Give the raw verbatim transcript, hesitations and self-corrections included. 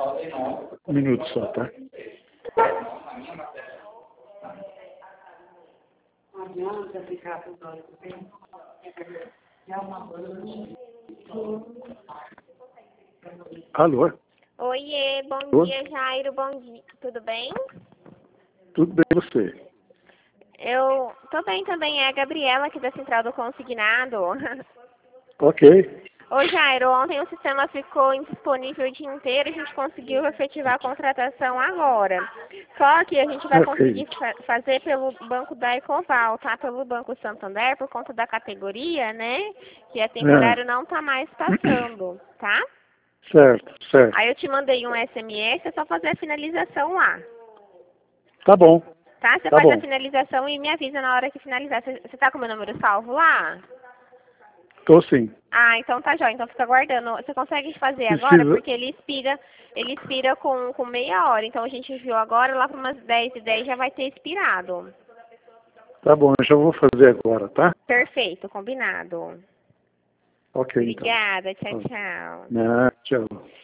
Um minuto só, tá? Não adianta ficar com dor de cabeça. É uma Alô? Oiê, bom Alô? dia, Jairo, bom dia. Tudo bem? Tudo bem e você? Eu tô bem também, é a Gabriela aqui da Central do Consignado. Ok. Ô Jairo, ontem o sistema ficou indisponível o dia inteiro, a gente conseguiu efetivar a contratação agora. Só que a gente vai conseguir Perfeito. fa fazer pelo banco da Ecoval, tá? Pelo Banco Santander, por conta da categoria, né? Que é temporário, É. não tá mais passando, tá? Certo, certo. Aí eu te mandei um S M S, é só fazer a finalização lá. Tá bom. Tá? Você Tá faz a bom. finalização e me avisa na hora que finalizar. Você você tá com o meu número salvo lá? Tô sim. Ah, então tá jóia. Então fica aguardando. Você consegue fazer agora? Precisa. Porque ele expira, ele expira com, com meia hora. Então a gente enviou agora, lá para umas dez e dez já vai ter expirado. Tá bom, eu já vou fazer agora, tá? Perfeito, combinado. Ok, então. Obrigada, tchau, tchau. Não, tchau.